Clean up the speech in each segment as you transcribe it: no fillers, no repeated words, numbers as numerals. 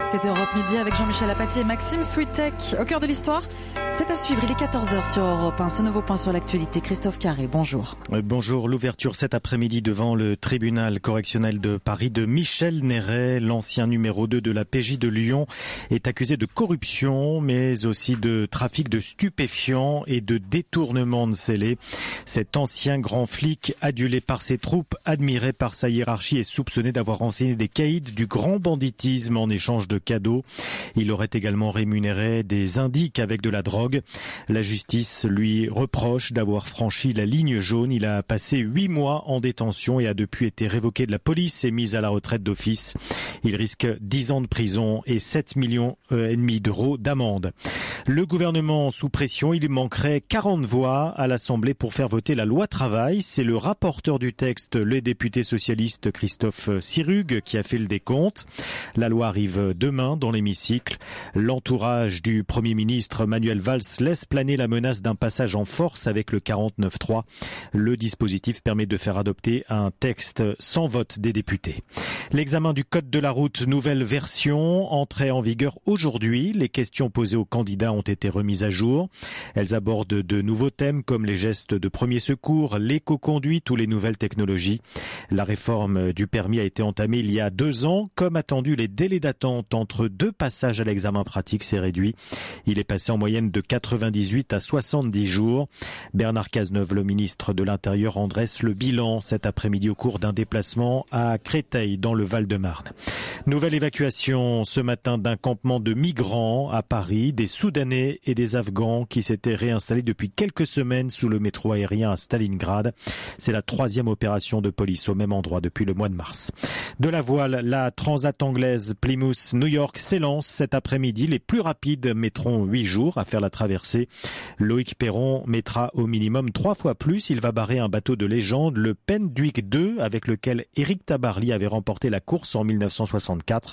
C'était Europe Midi avec Jean-Michel Apathy et Maxime Switek. Au cœur de l'histoire, c'est à suivre. Il est 14h sur Europe 1. Ce nouveau point sur l'actualité. Christophe Carré, bonjour. Bonjour. L'ouverture cet après-midi devant le tribunal correctionnel de Paris de Michel Néret. L'ancien numéro 2 de la PJ de Lyon est accusé de corruption, mais aussi de trafic de stupéfiants et de détournement de scellés. Cet ancien grand flic, adulé par ses troupes, admiré par sa hiérarchie, est soupçonné d'avoir renseigné des caïds du grand banditisme en échange de cadeaux. Il aurait également rémunéré des indiques avec de la drogue. La justice lui reproche d'avoir franchi la ligne jaune. Il a passé 8 mois en détention et a depuis été révoqué de la police et mis à la retraite d'office. Il risque 10 ans de prison et 7,5 millions d'euros d'amende. Le gouvernement sous pression, il manquerait 40 voix à l'Assemblée pour faire voter la loi travail. C'est le rapporteur du texte, le député socialiste Christophe Sirugue, qui a fait le décompte. La loi arrive demain dans l'hémicycle. L'entourage du Premier ministre Manuel Valls laisse planer la menace d'un passage en force avec le 49.3. Le dispositif permet de faire adopter un texte sans vote des députés. L'examen du code de la route, nouvelle version, entrée en vigueur aujourd'hui. Les questions posées aux candidats ont été remises à jour. Elles abordent de nouveaux thèmes comme les gestes de premier secours, l'éco-conduite ou les nouvelles technologies. La réforme du permis a été entamée il y a 2 ans. Comme attendu, les délais d'attente entre 2 passages à l'examen pratique s'est réduit. Il est passé en moyenne de 98 à 70 jours. Bernard Cazeneuve, le ministre de l'Intérieur, en dresse le bilan cet après-midi au cours d'un déplacement à Créteil dans le Val-de-Marne. Nouvelle évacuation ce matin d'un campement de migrants à Paris, des Soudanais et des Afghans qui s'étaient réinstallés depuis quelques semaines sous le métro aérien à Stalingrad. C'est la 3e opération de police au même endroit depuis le mois de mars. De la voile, la transat anglaise Plymouth-New York s'élance cet après-midi. Les plus rapides mettront 8 jours à faire la traversée. Loïc Perron mettra au minimum 3 fois plus. Il va barrer un bateau de légende, le Penduic 2, avec lequel Éric Tabarly avait remporté la course en 1964.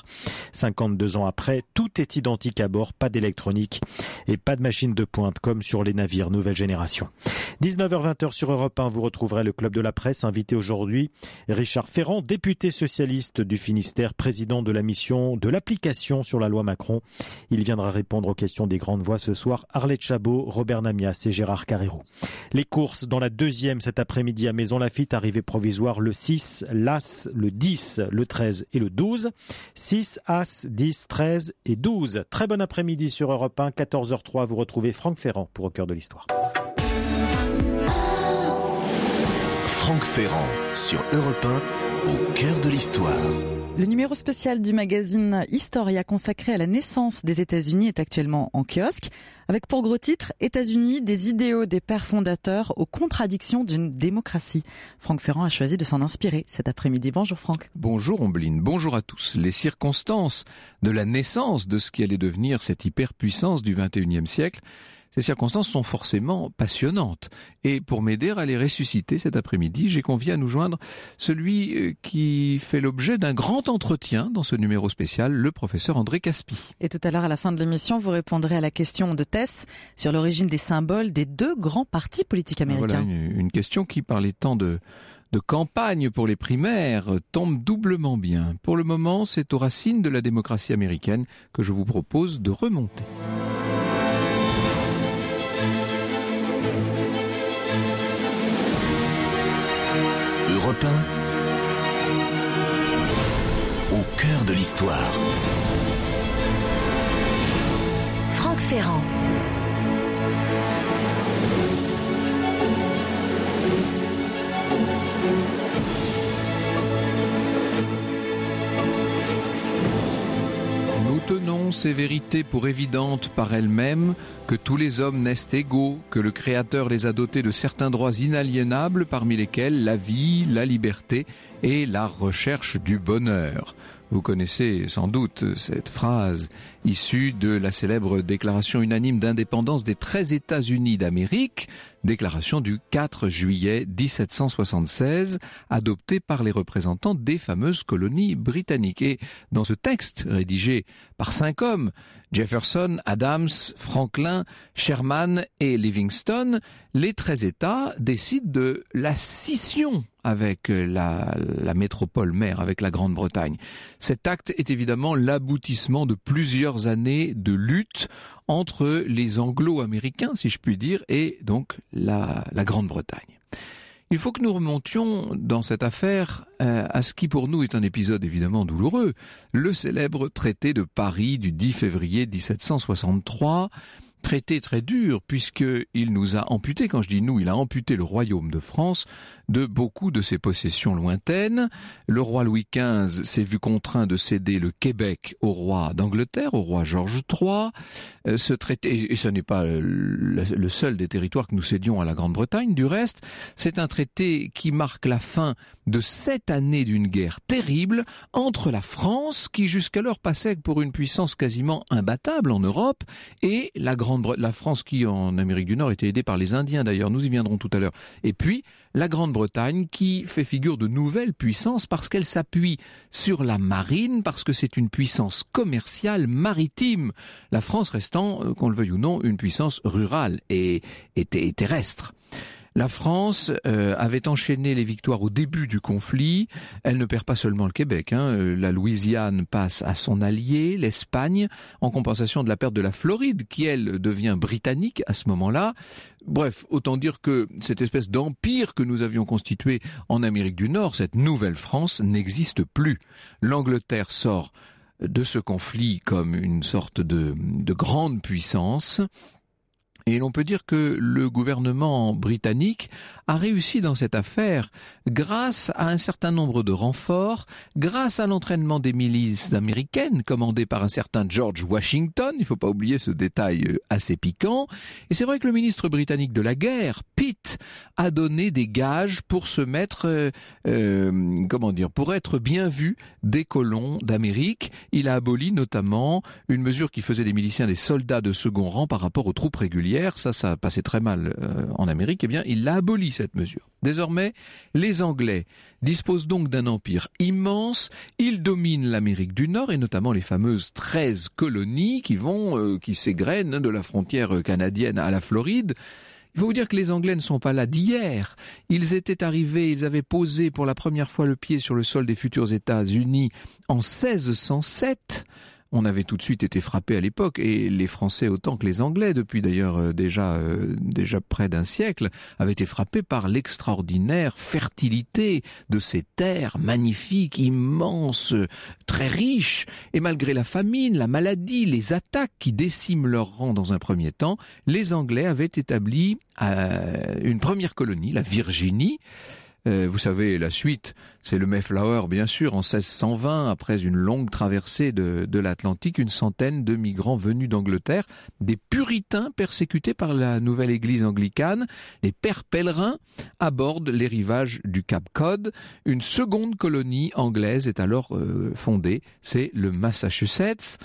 52 ans après, tout est identique à bord, pas d'électronique et pas de machine de pointe comme sur les navires nouvelle génération. 19h-20h sur Europe 1, vous retrouverez le Club de la Presse. Invité aujourd'hui, Richard Ferrand, député socialiste du Finistère, président de la mission de l'application sur la loi Macron. Il viendra répondre aux questions des grandes voix ce soir. Arlette Chabot, Robert Namias et Gérard Carrérou. Les courses dans la 2e cet après-midi à Maisons-Laffitte, arrivée provisoire le 6, l'As, le 10, le 13 et le 12. 6, As, 10, 13 et 12. Très bon après-midi sur Europe 1, 14h03. Vous retrouvez Franck Ferrand pour Au cœur de l'histoire. Franck Ferrand sur Europe 1, au cœur de l'histoire. Le numéro spécial du magazine Historia consacré à la naissance des États-Unis est actuellement en kiosque, avec pour gros titre « États-Unis, des idéaux des pères fondateurs aux contradictions d'une démocratie ». Franck Ferrand a choisi de s'en inspirer cet après-midi. Bonjour Franck. Bonjour Ombline, bonjour à tous. Les circonstances de la naissance de ce qui allait devenir cette hyperpuissance du XXIe siècle, ces circonstances sont forcément passionnantes. Et pour m'aider à les ressusciter cet après-midi, j'ai convié à nous joindre celui qui fait l'objet d'un grand entretien dans ce numéro spécial, le professeur André Caspi. Et tout à l'heure, à la fin de l'émission, vous répondrez à la question de Tess sur l'origine des symboles des 2 grands partis politiques américains. Voilà une question qui, par les temps de campagne pour les primaires, tombe doublement bien. Pour le moment, c'est aux racines de la démocratie américaine que je vous propose de remonter. Europe 1, au cœur de l'histoire. Franck Ferrand. Nous tenons ces vérités pour évidentes par elles-mêmes, que tous les hommes naissent égaux, que le Créateur les a dotés de certains droits inaliénables, parmi lesquels la vie, la liberté et la recherche du bonheur. Vous connaissez sans doute cette phrase issue de la célèbre déclaration unanime d'indépendance des 13 États-Unis d'Amérique déclaration du 4 juillet 1776, adoptée par les représentants des fameuses colonies britanniques. Et dans ce texte rédigé par 5 hommes, Jefferson, Adams, Franklin, Sherman et Livingston, les 13 États décident de la scission avec la métropole mère, avec la Grande-Bretagne. Cet acte est évidemment l'aboutissement de plusieurs années de lutte entre les Anglo-Américains, si je puis dire, et donc la Grande-Bretagne. Il faut que nous remontions dans cette affaire à ce qui pour nous est un épisode évidemment douloureux, le célèbre traité de Paris du 10 février 1763, traité très dur puisqu'il nous a amputé, quand je dis nous, il a amputé le royaume de France de beaucoup de ses possessions lointaines. Le roi Louis XV s'est vu contraint de céder le Québec au roi d'Angleterre, au roi George III. Ce traité, et ce n'est pas le seul des territoires que nous cédions à la Grande-Bretagne, du reste, c'est un traité qui marque la fin de 7 années d'une guerre terrible entre la France, qui jusqu'alors passait pour une puissance quasiment imbattable en Europe, et la France qui, en Amérique du Nord, était aidée par les Indiens d'ailleurs, nous y viendrons tout à l'heure. Et puis, la Grande-Bretagne qui fait figure de nouvelle puissance parce qu'elle s'appuie sur la marine, parce que c'est une puissance commerciale maritime. La France restant, qu'on le veuille ou non, une puissance rurale et terrestre. La France avait enchaîné les victoires au début du conflit. Elle ne perd pas seulement le Québec. La Louisiane passe à son allié, l'Espagne, en compensation de la perte de la Floride, qui, elle, devient britannique à ce moment-là. Bref, autant dire que cette espèce d'empire que nous avions constitué en Amérique du Nord, cette nouvelle France, n'existe plus. L'Angleterre sort de ce conflit comme une sorte de grande puissance. Et l'on peut dire que le gouvernement britannique a réussi dans cette affaire grâce à un certain nombre de renforts, grâce à l'entraînement des milices américaines commandées par un certain George Washington, il ne faut pas oublier ce détail assez piquant. Et c'est vrai que le ministre britannique de la guerre, Pitt, a donné des gages pour se mettre, pour être bien vu des colons d'Amérique. Il a aboli notamment une mesure qui faisait des miliciens des soldats de second rang par rapport aux troupes régulières. Ça passait très mal en Amérique. Eh bien, il l'a aboli cette mesure. Désormais, les Anglais disposent donc d'un empire immense. Ils dominent l'Amérique du Nord et notamment les fameuses 13 colonies qui s'égrènent de la frontière canadienne à la Floride. Il faut vous dire que les Anglais ne sont pas là d'hier. Ils étaient arrivés, ils avaient posé pour la première fois le pied sur le sol des futurs États-Unis en 1607. On avait tout de suite été frappés à l'époque, et les Français autant que les Anglais, depuis d'ailleurs déjà près d'un siècle, avaient été frappés par l'extraordinaire fertilité de ces terres magnifiques, immenses, très riches. Et malgré la famine, la maladie, les attaques qui déciment leurs rangs dans un premier temps, les Anglais avaient établi une première colonie, la Virginie. Vous savez, la suite, c'est le Mayflower, bien sûr, en 1620, après une longue traversée de l'Atlantique, une centaine de migrants venus d'Angleterre, des puritains persécutés par la nouvelle église anglicane, les pères pèlerins abordent les rivages du Cap Cod. Une seconde colonie anglaise est alors fondée, c'est le Massachusetts.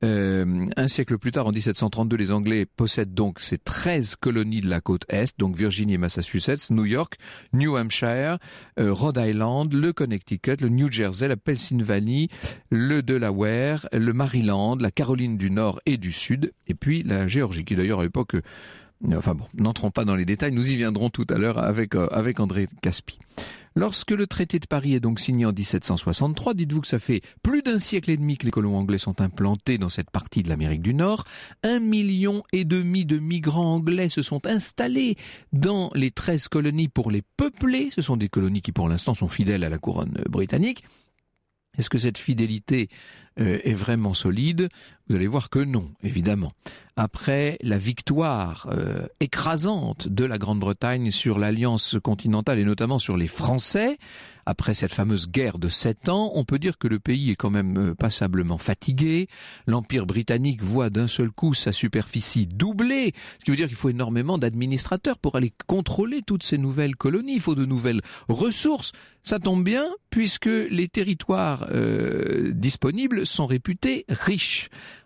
Un siècle plus tard, en 1732, les Anglais possèdent donc ces 13 colonies de la côte Est, donc Virginie et Massachusetts, New York, New Hampshire, Rhode Island, le Connecticut, le New Jersey, la Pennsylvanie, le Delaware, le Maryland, la Caroline du Nord et du Sud, et puis la Géorgie, qui d'ailleurs à l'époque... n'entrons pas dans les détails, nous y viendrons tout à l'heure avec André Caspi. Lorsque le traité de Paris est donc signé en 1763, dites-vous que ça fait plus d'un siècle et demi que les colons anglais sont implantés dans cette partie de l'Amérique du Nord. 1,5 million de migrants anglais se sont installés dans les 13 colonies pour les peupler. Ce sont des colonies qui pour l'instant sont fidèles à la couronne britannique. Est-ce que cette fidélité est vraiment solide? Vous allez voir que non, évidemment. Après la victoire écrasante de la Grande-Bretagne sur l'Alliance continentale et notamment sur les Français, après cette fameuse guerre de 7 ans, on peut dire que le pays est quand même passablement fatigué. L'Empire britannique voit d'un seul coup sa superficie doubler, ce qui veut dire qu'il faut énormément d'administrateurs pour aller contrôler toutes ces nouvelles colonies. Il faut de nouvelles ressources. Ça tombe bien puisque les territoires disponibles sont réputés riches.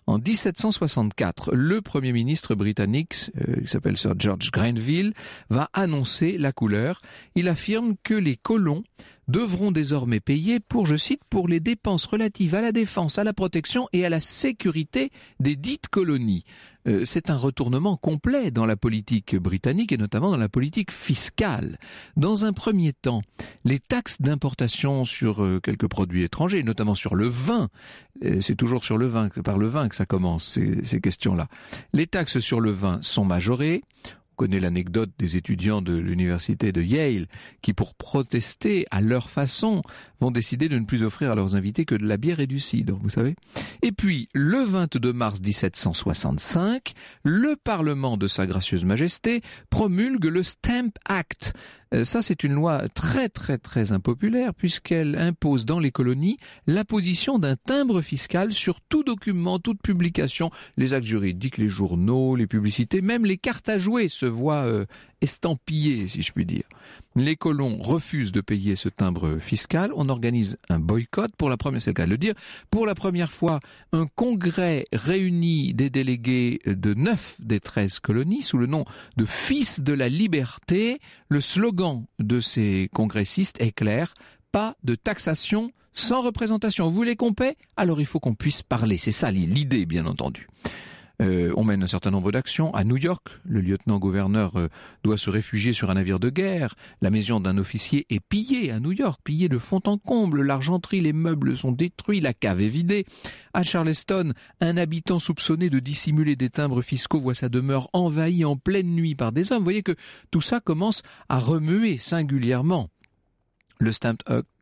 En 1764, le Premier ministre britannique, qui s'appelle Sir George Grenville, va annoncer la couleur. Il affirme que les colons devront désormais payer pour, je cite, pour les dépenses relatives à la défense, à la protection et à la sécurité des dites colonies. C'est un retournement complet dans la politique britannique et notamment dans la politique fiscale. Dans un premier temps, les taxes d'importation sur quelques produits étrangers, notamment sur le vin, c'est toujours sur le vin, par le vin que ça commence, ces questions-là. Les taxes sur le vin sont majorées. On connaît l'anecdote des étudiants de l'université de Yale qui, pour protester à leur façon, vont décider de ne plus offrir à leurs invités que de la bière et du cidre, vous savez. Et puis, le 22 mars 1765, le Parlement de Sa Gracieuse Majesté promulgue le Stamp Act. Ça, c'est une loi très très très impopulaire puisqu'elle impose dans les colonies l'apposition d'un timbre fiscal sur tout document, toute publication, les actes juridiques, les journaux, les publicités, même les cartes à jouer se voient estampillées, si je puis dire. Les colons refusent de payer ce timbre fiscal. On organise un boycott pour la première, c'est le cas de le dire. Pour la première fois, un congrès réunit des délégués de 9 des 13 colonies sous le nom de Fils de la Liberté. Le slogan de ces congressistes est clair: pas de taxation sans représentation. Vous voulez qu'on paie? Alors il faut qu'on puisse parler. C'est ça l'idée, bien entendu. On mène un certain nombre d'actions. À New York, le lieutenant-gouverneur doit se réfugier sur un navire de guerre. La maison d'un officier est pillée à New York, pillée de fond en comble. L'argenterie, les meubles sont détruits, la cave est vidée. À Charleston, un habitant soupçonné de dissimuler des timbres fiscaux voit sa demeure envahie en pleine nuit par des hommes. Vous voyez que tout ça commence à remuer singulièrement. Le Stamp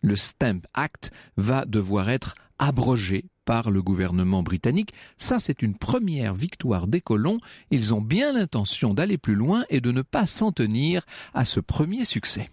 Act va devoir être abrogé par le gouvernement britannique. Ça, c'est une première victoire des colons. Ils ont bien l'intention d'aller plus loin et de ne pas s'en tenir à ce premier succès.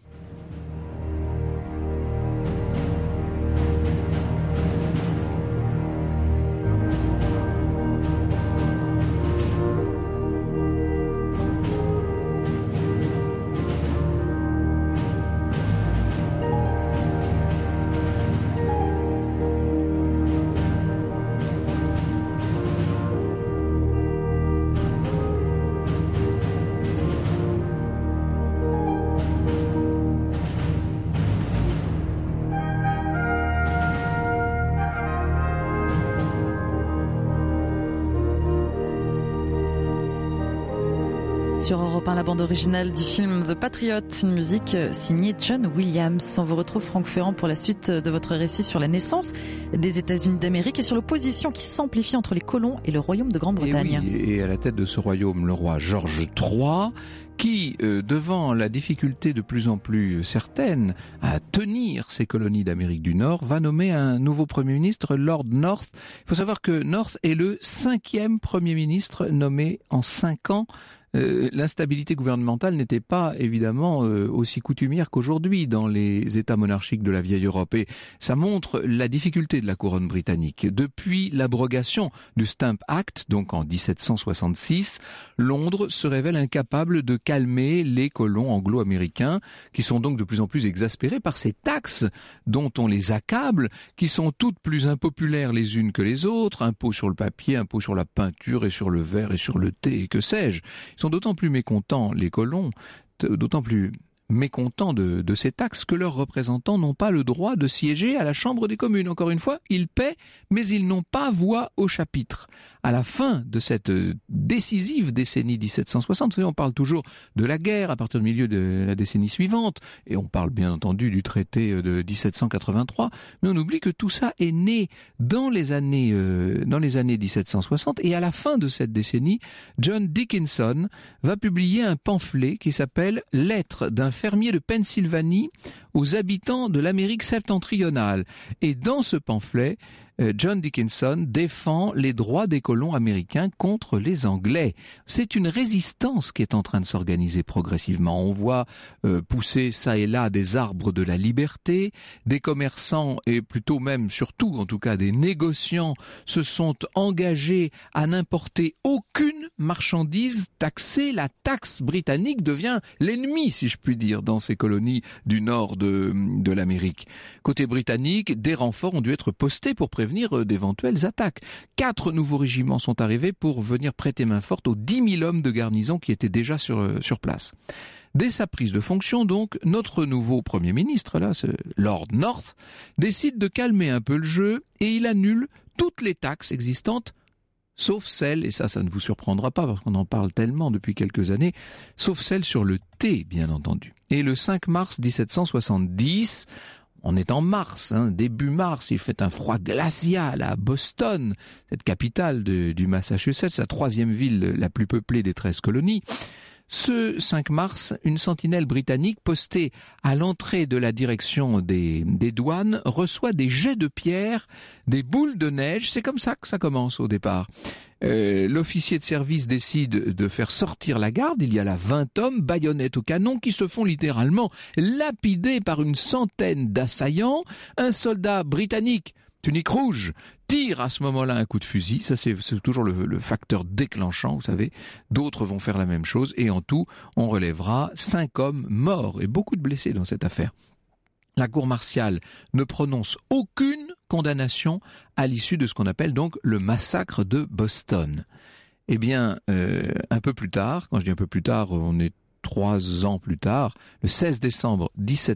Sur Europe 1, la bande originale du film The Patriot, une musique signée John Williams. On vous retrouve, Franck Ferrand, pour la suite de votre récit sur la naissance des États-Unis d'Amérique et sur l'opposition qui s'amplifie entre les colons et le royaume de Grande-Bretagne. Et à la tête de ce royaume, le roi George III, qui, devant la difficulté de plus en plus certaine à tenir ces colonies d'Amérique du Nord, va nommer un nouveau Premier ministre, Lord North. Il faut savoir que North est le 5e Premier ministre nommé en 5 ans. L'instabilité gouvernementale n'était pas évidemment aussi coutumière qu'aujourd'hui dans les États monarchiques de la vieille Europe, et ça montre la difficulté de la couronne britannique. Depuis l'abrogation du Stamp Act, donc en 1766, Londres se révèle incapable de calmer les colons anglo-américains, qui sont donc de plus en plus exaspérés par ces taxes dont on les accable, qui sont toutes plus impopulaires les unes que les autres, impôts sur le papier, impôts sur la peinture et sur le verre et sur le thé et que sais-je. Ils sont d'autant plus mécontents, les colons, d'autant plus mécontents de ces taxes que leurs représentants n'ont pas le droit de siéger à la Chambre des communes. Encore une fois, ils paient, mais ils n'ont pas voix au chapitre. À la fin de cette décisive décennie 1760, on parle toujours de la guerre à partir du milieu de la décennie suivante, et on parle bien entendu du traité de 1783, mais on oublie que tout ça est né dans les années 1760, et à la fin de cette décennie, John Dickinson va publier un pamphlet qui s'appelle « Lettre d'un fermier de Pennsylvanie aux habitants de l'Amérique septentrionale ». Et dans ce pamphlet, John Dickinson défend les droits des colons américains contre les Anglais. C'est une résistance qui est en train de s'organiser progressivement. On voit pousser ça et là des arbres de la liberté, des commerçants et plutôt même, surtout en tout cas des négociants se sont engagés à n'importer aucune marchandise taxée. La taxe britannique devient l'ennemi, si je puis dire, dans ces colonies du nord de l'Amérique. Côté britannique, des renforts ont dû être postés pour prévenir prévenir d'éventuelles attaques. 4 nouveaux régiments sont arrivés pour venir prêter main forte aux 10 000 hommes de garnison qui étaient déjà sur place. Dès sa prise de fonction, donc, notre nouveau Premier ministre, là, Lord North, décide de calmer un peu le jeu et il annule toutes les taxes existantes, sauf celles, et ça ne vous surprendra pas parce qu'on en parle tellement depuis quelques années, sauf celles sur le thé, bien entendu. Et le 5 mars 1770, on est en mars, début mars, il fait un froid glacial à Boston, cette capitale du Massachusetts, la 3e ville la plus peuplée des 13 colonies. Ce 5 mars, une sentinelle britannique postée à l'entrée de la direction des douanes reçoit des jets de pierre, des boules de neige. C'est comme ça que ça commence au départ. L'officier de service décide de faire sortir la garde. Il y a là 20 hommes, baïonnettes au canon, qui se font littéralement lapider par une centaine d'assaillants. Un soldat britannique, tunique rouge, tire à ce moment-là un coup de fusil. Ça, c'est toujours le facteur déclenchant, vous savez. D'autres vont faire la même chose et en tout, on relèvera 5 hommes morts et beaucoup de blessés dans cette affaire. La cour martiale ne prononce aucune condamnation à l'issue de ce qu'on appelle donc le massacre de Boston. Eh bien, un peu plus tard, quand je dis un peu plus tard, on est 3 ans plus tard, le 16 décembre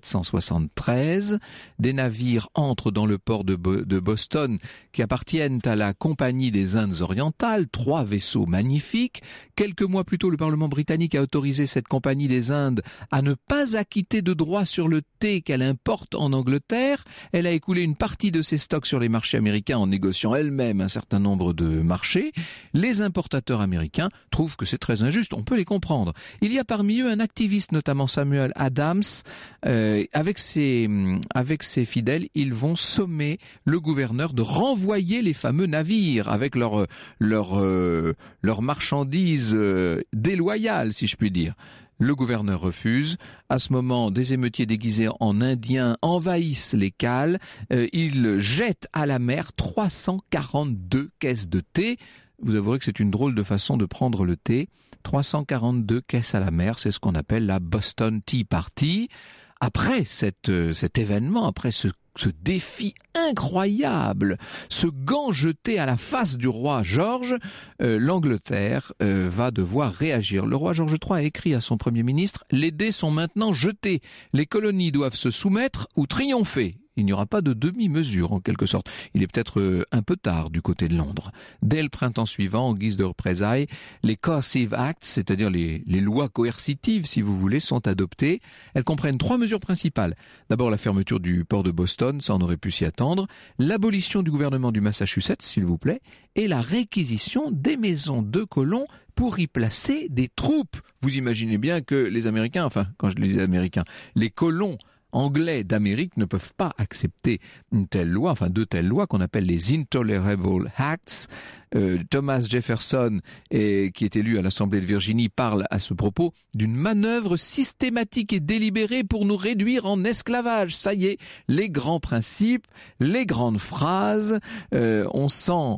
1773, des navires entrent dans le port de Boston qui appartiennent à la Compagnie des Indes orientales, 3 vaisseaux magnifiques. Quelques mois plus tôt, le Parlement britannique a autorisé cette Compagnie des Indes à ne pas acquitter de droits sur le thé qu'elle importe en Angleterre. Elle a écoulé une partie de ses stocks sur les marchés américains en négociant elle-même un certain nombre de marchés. Les importateurs américains trouvent que c'est très injuste, on peut les comprendre. Il y a parmi eux un activiste, notamment Samuel Adams. Avec ses fidèles, ils vont sommer le gouverneur de renvoyer les fameux navires avec leurs marchandises déloyales, si je puis dire. Le gouverneur refuse. À ce moment, des émeutiers déguisés en indiens envahissent les cales. Ils jettent à la mer 342 caisses de thé. Vous avouerez que c'est une drôle de façon de prendre le thé. 342 caisses à la mer, c'est ce qu'on appelle la Boston Tea Party. Après cet événement, après ce défi incroyable, ce gant jeté à la face du roi George, l'Angleterre va devoir réagir. Le roi George III a écrit à son Premier ministre « Les dés sont maintenant jetés, les colonies doivent se soumettre ou triompher ». Il n'y aura pas de demi-mesure en quelque sorte. Il est peut-être un peu tard du côté de Londres. Dès le printemps suivant, en guise de représailles, les Coercive Acts, c'est-à-dire les lois coercitives si vous voulez, sont adoptées. Elles comprennent 3 mesures principales. D'abord la fermeture du port de Boston, ça on aurait pu s'y attendre. L'abolition du gouvernement du Massachusetts, s'il vous plaît. Et la réquisition des maisons de colons pour y placer des troupes. Vous imaginez bien que les Américains, enfin quand je dis les Américains, les colons anglais d'Amérique ne peuvent pas accepter une telle loi, enfin 2 telles lois qu'on appelle les Intolerable Acts. Thomas Jefferson, qui est élu à l'Assemblée de Virginie, parle à ce propos d'une manœuvre systématique et délibérée pour nous réduire en esclavage. Ça y est, les grands principes, les grandes phrases, on sent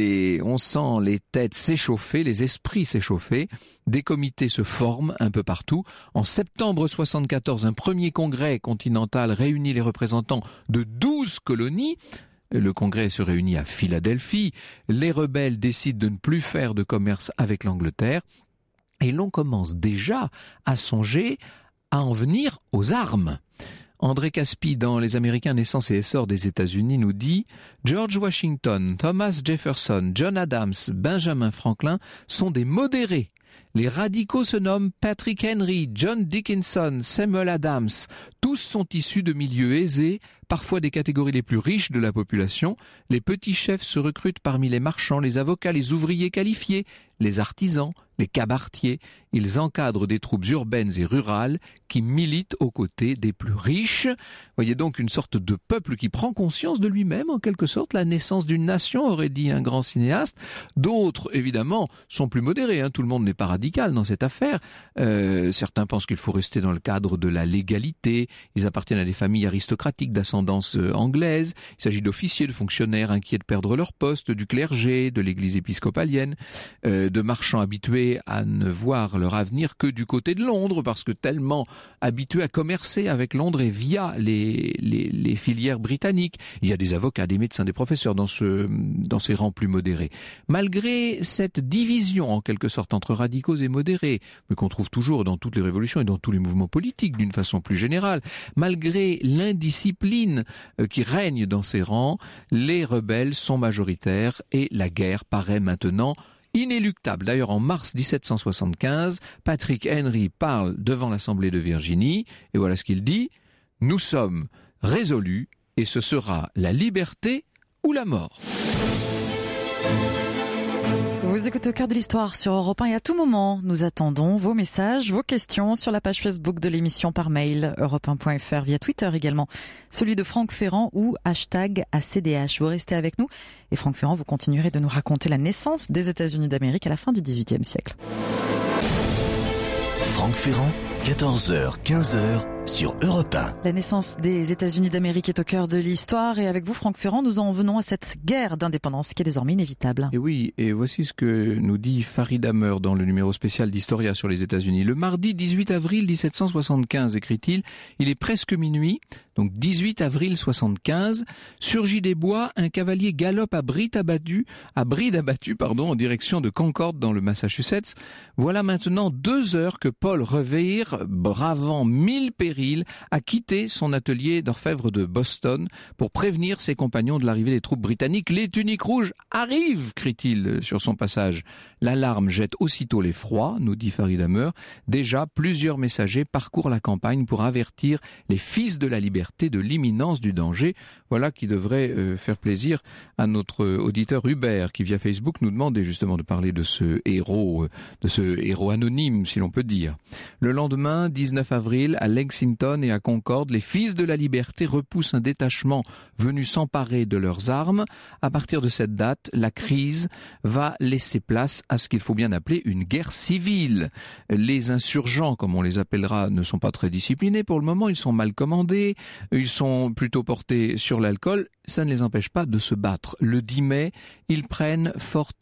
les têtes s'échauffer, les esprits s'échauffer. Des comités se forment un peu partout. En septembre 1974, un premier congrès continental réunit les représentants de 12 colonies. Le congrès se réunit à Philadelphie. Les rebelles décident de ne plus faire de commerce avec l'Angleterre. Et l'on commence déjà à songer à en venir aux armes. André Caspi, dans Les Américains naissance et essor des États-Unis, nous dit « George Washington, Thomas Jefferson, John Adams, Benjamin Franklin sont des modérés. Les radicaux se nomment Patrick Henry, John Dickinson, Samuel Adams. Tous sont issus de milieux aisés, parfois des catégories les plus riches de la population. Les petits chefs se recrutent parmi les marchands, les avocats, les ouvriers qualifiés, les artisans, les cabaretiers. Ils encadrent des troupes urbaines et rurales qui militent aux côtés des plus riches. » Voyez donc une sorte de peuple qui prend conscience de lui-même, en quelque sorte, la naissance d'une nation, aurait dit un grand cinéaste. D'autres, évidemment, sont plus modérés. Tout le monde n'est pas radical dans cette affaire. Certains pensent qu'il faut rester dans le cadre de la légalité. Ils appartiennent à des familles aristocratiques d'ascendance tendance anglaise. Il s'agit d'officiers, de fonctionnaires inquiets de perdre leur poste, du clergé, de l'église épiscopalienne, de marchands habitués à ne voir leur avenir que du côté de Londres, parce que tellement habitués à commercer avec Londres et via les filières britanniques. Il y a des avocats, des médecins, des professeurs dans ces rangs plus modérés. Malgré cette division en quelque sorte entre radicaux et modérés, mais qu'on trouve toujours dans toutes les révolutions et dans tous les mouvements politiques d'une façon plus générale, malgré l'indiscipline qui règne dans ces rangs, les rebelles sont majoritaires et la guerre paraît maintenant inéluctable. D'ailleurs, en mars 1775, Patrick Henry parle devant l'Assemblée de Virginie et voilà ce qu'il dit: « Nous sommes résolus et ce sera la liberté ou la mort. » Vous écoutez Au cœur de l'histoire sur Europe 1 et à tout moment, nous attendons vos messages, vos questions sur la page Facebook de l'émission par mail, europe1.fr, via Twitter également, celui de Franck Ferrand ou #ACDH. Vous restez avec nous et Franck Ferrand, vous continuerez de nous raconter la naissance des États-Unis d'Amérique à la fin du XVIIIe siècle. Franck Ferrand, 14h, 15h sur Europe 1. La naissance des États-Unis d'Amérique est au cœur de l'histoire et avec vous, Franck Ferrand, nous en venons à cette guerre d'indépendance qui est désormais inévitable. Et oui, et voici ce que nous dit Farid Hammer dans le numéro spécial d'Historia sur les États-Unis. Le mardi 18 avril 1775, écrit-il, il est presque minuit, donc 18 avril 75, surgit des bois, un cavalier galope à bride abattue, en direction de Concord dans le Massachusetts. Voilà maintenant 2 heures que Paul Revere, bravant 1000 périls, a quitté son atelier d'orfèvre de Boston pour prévenir ses compagnons de l'arrivée des troupes britanniques. « Les tuniques rouges arrivent !» crie-t-il sur son passage. L'alarme jette aussitôt l'effroi, nous dit Farid Hammer. Déjà, plusieurs messagers parcourent la campagne pour avertir les fils de la liberté de l'imminence du danger. Voilà qui devrait faire plaisir à notre auditeur Hubert qui via Facebook nous demandait justement de parler de ce héros anonyme, si l'on peut dire. Le lendemain, 19 avril, à Lexington et à Concorde, les fils de la liberté repoussent un détachement venu s'emparer de leurs armes. À partir de cette date, la crise va laisser place à ce qu'il faut bien appeler une guerre civile. Les insurgents, comme on les appellera, ne sont pas très disciplinés pour le moment, ils sont mal commandés, ils sont plutôt portés sur l'alcool, ça ne les empêche pas de se battre. Le 10 mai, ils prennent Fort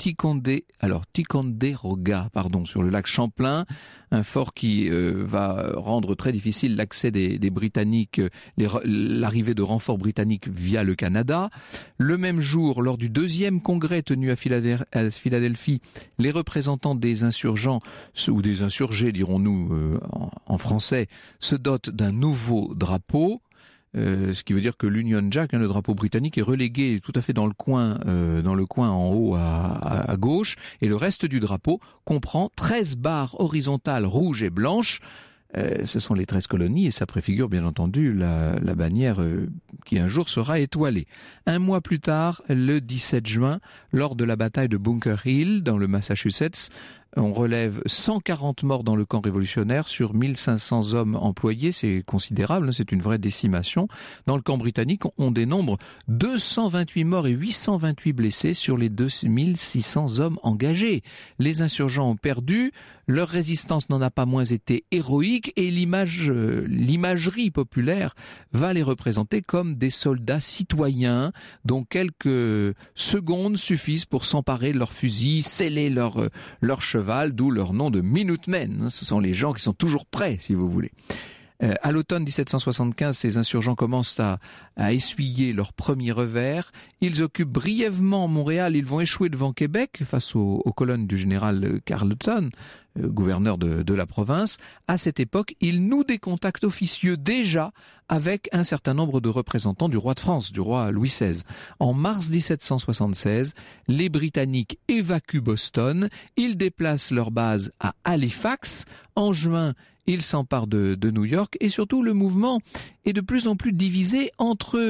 Ticonderoga, sur le lac Champlain, un fort qui va rendre très difficile l'accès des Britanniques, l'arrivée de renforts britanniques via le Canada. Le même jour, lors du 2e congrès tenu à Philadelphie, les représentants des insurgents, ou des insurgés dirons-nous en français, se dotent d'un nouveau drapeau. Ce qui veut dire que l'Union Jack, le drapeau britannique, est relégué tout à fait dans le coin en haut à gauche, et le reste du drapeau comprend 13 barres horizontales rouges et blanches. Ce sont les 13 colonies et ça préfigure bien entendu la bannière qui un jour sera étoilée. Un mois plus tard, le 17 juin, lors de la bataille de Bunker Hill dans le Massachusetts, on relève 140 morts dans le camp révolutionnaire sur 1500 hommes employés, c'est considérable, c'est une vraie décimation. Dans le camp britannique, on dénombre 228 morts et 828 blessés sur les 2600 hommes engagés. Les insurgents ont perdu, leur résistance n'en a pas moins été héroïque et l'imagerie populaire va les représenter comme des soldats citoyens dont quelques secondes suffisent pour s'emparer de leurs fusils, sceller leur cheval, d'où leur nom de Minutemen. Ce sont les gens qui sont toujours prêts, si vous voulez. À l'automne 1775, ces insurgents commencent à essuyer leur premier revers. Ils occupent brièvement Montréal. Ils vont échouer devant Québec face aux colonnes du général Carleton, gouverneur de la province. À cette époque, ils nouent des contacts officieux déjà avec un certain nombre de représentants du roi de France, du roi Louis XVI. En mars 1776, les Britanniques évacuent Boston. Ils déplacent leur base à Halifax. En juin, ils s'emparent de New York et surtout le mouvement est de plus en plus divisé entre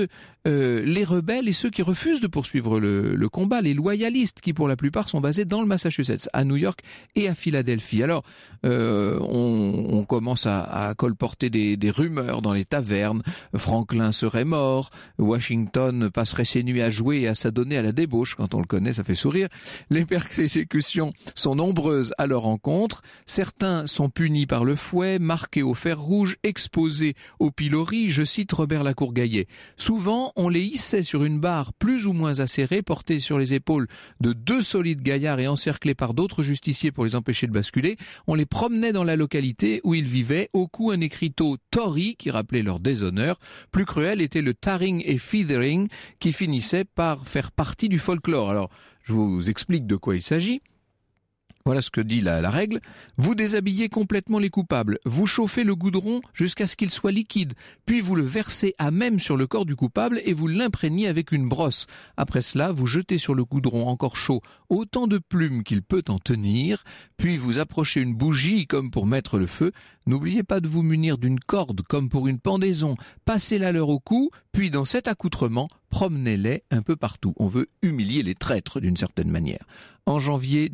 les rebelles et ceux qui refusent de poursuivre le combat, les loyalistes qui pour la plupart sont basés dans le Massachusetts, à New York et à Philadelphie. Alors on commence à colporter des rumeurs dans les tavernes. Franklin serait mort, Washington passerait ses nuits à jouer et à s'adonner à la débauche. Quand on le connaît, ça fait sourire. Les persécutions sont nombreuses à leur encontre. Certains sont punis par le fouet, marqués au fer rouge, exposés au pilori. Je cite Robert Lacour-Gaillet. Souvent, on les hissait sur une barre plus ou moins acérée, portée sur les épaules de 2 solides gaillards et encerclés par d'autres justiciers pour les empêcher de basculer. On les promenait dans la localité où ils vivaient, au cou un écriteau Tory qui rappelait leur déshonneur. Plus cruel était le tarring et feathering qui finissait par faire partie du folklore. Alors, je vous explique de quoi il s'agit. Voilà ce que dit la règle. Vous déshabillez complètement les coupables. Vous chauffez le goudron jusqu'à ce qu'il soit liquide. Puis vous le versez à même sur le corps du coupable et vous l'imprégnez avec une brosse. Après cela, vous jetez sur le goudron encore chaud autant de plumes qu'il peut en tenir. Puis vous approchez une bougie comme pour mettre le feu. N'oubliez pas de vous munir d'une corde comme pour une pendaison. Passez-la leur au cou, puis dans cet accoutrement, promenez-les un peu partout. On veut humilier les traîtres d'une certaine manière. En janvier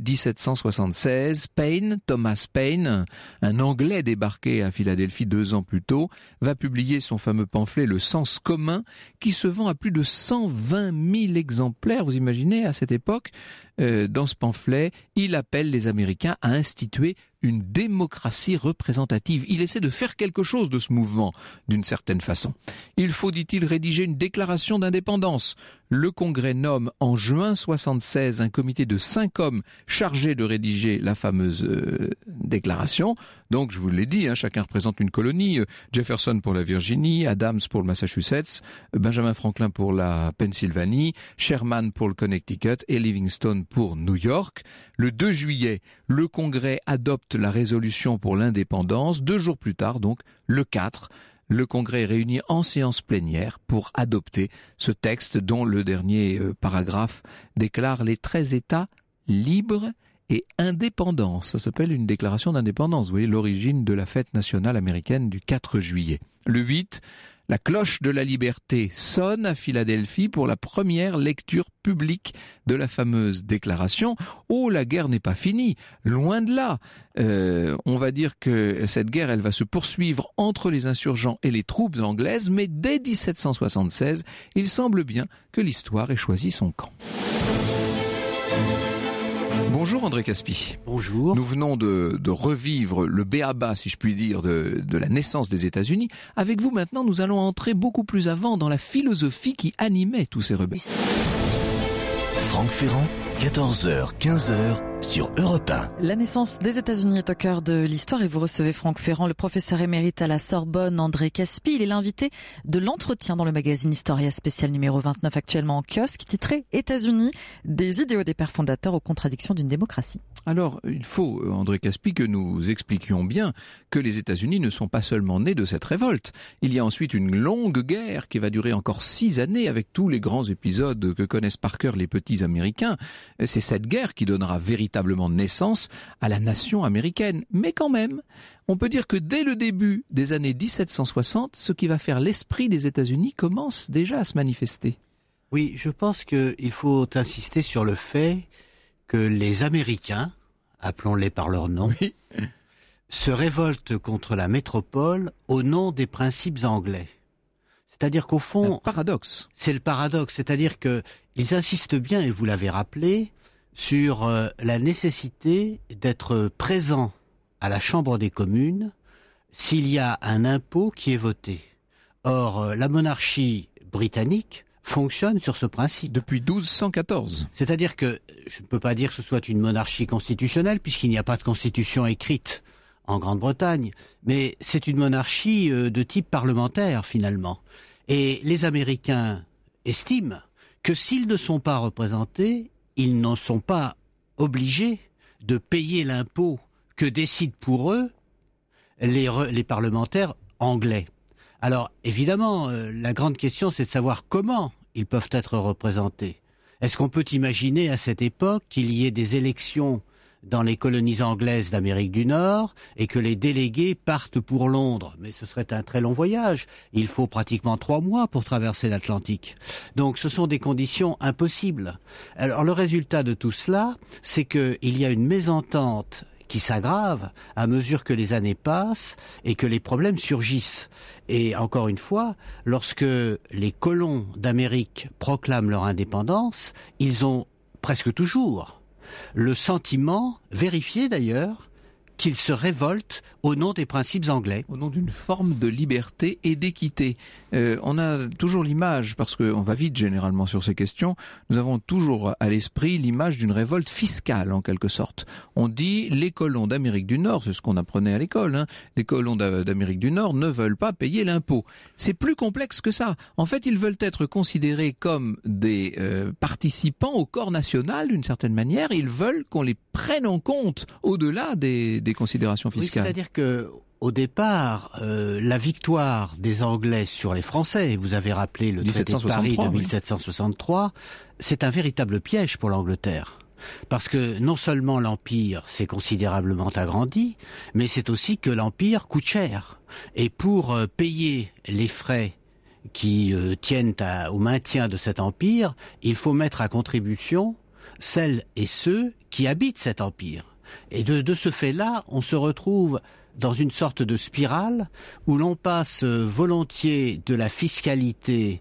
1776, Thomas Paine, un Anglais débarqué à Philadelphie 2 ans plus tôt, va publier son fameux pamphlet « Le sens commun » qui se vend à plus de 120 000 exemplaires. Vous imaginez, à cette époque, dans ce pamphlet, il appelle les Américains à instituer une démocratie représentative. Il essaie de faire quelque chose de ce mouvement, d'une certaine façon. Il faut, dit-il, rédiger une déclaration d'indépendance. Le Congrès nomme en juin 76 un comité de 5 hommes chargés de rédiger la fameuse déclaration. Donc, je vous l'ai dit, chacun représente une colonie. Jefferson pour la Virginie, Adams pour le Massachusetts, Benjamin Franklin pour la Pennsylvanie, Sherman pour le Connecticut et Livingstone pour New York. Le 2 juillet, le Congrès adopte la résolution pour l'indépendance. 2 jours plus tard, donc, le 4, le Congrès est réuni en séance plénière pour adopter ce texte dont le dernier paragraphe déclare les 13 États libres et indépendants. Ça s'appelle une déclaration d'indépendance. Vous voyez l'origine de la fête nationale américaine du 4 juillet. Le 8, la cloche de la liberté sonne à Philadelphie pour la première lecture publique de la fameuse déclaration. Oh, la guerre n'est pas finie, loin de là. On va dire que cette guerre, elle va se poursuivre entre les insurgents et les troupes anglaises, mais dès 1776, il semble bien que l'histoire ait choisi son camp. Bonjour André Caspi. Bonjour. Nous venons de revivre le b.a.-ba, si je puis dire, de la naissance des États-Unis. Avec vous maintenant, nous allons entrer beaucoup plus avant dans la philosophie qui animait tous ces rebelles. Franck Ferrand, 14h, 15h sur Europe 1. La naissance des États-Unis est au cœur de l'histoire et vous recevez Franck Ferrand, le professeur émérite à la Sorbonne, André Caspi. Il est l'invité de l'entretien dans le magazine Historia spécial numéro 29 actuellement en kiosque, titré États-Unis, des idéaux des pères fondateurs aux contradictions d'une démocratie. Alors, il faut, André Caspi, que nous expliquions bien que les États-Unis ne sont pas seulement nés de cette révolte. Il y a ensuite une longue guerre qui va durer encore 6 années avec tous les grands épisodes que connaissent par cœur les petits Américains. C'est cette guerre qui donnera véritablement naissance à la nation américaine. Mais quand même, on peut dire que dès le début des années 1760, ce qui va faire l'esprit des États-Unis commence déjà à se manifester. Oui, je pense qu'il faut insister sur le fait que les Américains, appelons-les par leur nom, oui, se révoltent contre la métropole au nom des principes anglais. C'est-à-dire qu'au fond, paradoxe. C'est le paradoxe, c'est-à-dire que ils insistent bien, et vous l'avez rappelé, sur la nécessité d'être présent à la Chambre des communes s'il y a un impôt qui est voté. Or, la monarchie britannique fonctionne sur ce principe. Depuis 1214. C'est-à-dire que, je ne peux pas dire que ce soit une monarchie constitutionnelle, puisqu'il n'y a pas de constitution écrite en Grande-Bretagne, mais c'est une monarchie de type parlementaire, finalement. Et les Américains estiment que s'ils ne sont pas représentés, ils n'en sont pas obligés de payer l'impôt que décident pour eux les parlementaires anglais. Alors, évidemment, la grande question, c'est de savoir comment ils peuvent être représentés. Est-ce qu'on peut imaginer à cette époque qu'il y ait des élections dans les colonies anglaises d'Amérique du Nord et que les délégués partent pour Londres. Mais ce serait un très long voyage. Il faut pratiquement 3 mois pour traverser l'Atlantique. Donc ce sont des conditions impossibles. Alors le résultat de tout cela, c'est qu'il y a une mésentente qui s'aggrave à mesure que les années passent et que les problèmes surgissent. Et encore une fois, lorsque les colons d'Amérique proclament leur indépendance, ils ont presque toujours le sentiment, vérifié d'ailleurs, qu'ils se révoltent au nom des principes anglais. Au nom d'une forme de liberté et d'équité. On a toujours l'image, parce qu'on va vite généralement sur ces questions, nous avons toujours à l'esprit l'image d'une révolte fiscale en quelque sorte. On dit les colons d'Amérique du Nord, c'est ce qu'on apprenait à l'école, les colons d'Amérique du Nord ne veulent pas payer l'impôt. C'est plus complexe que ça. En fait, ils veulent être considérés comme des participants au corps national d'une certaine manière. Ils veulent qu'on les prenne en compte au-delà des considérations fiscales. Oui, c'est-à-dire que au départ, la victoire des Anglais sur les Français, vous avez rappelé le traité de Paris de 1763, c'est un véritable piège pour l'Angleterre. Parce que non seulement l'Empire s'est considérablement agrandi, mais c'est aussi que l'Empire coûte cher. Et pour payer les frais qui tiennent au maintien de cet Empire, il faut mettre à contribution celles et ceux qui habitent cet Empire. Et de ce fait-là, on se retrouve dans une sorte de spirale où l'on passe volontiers de la fiscalité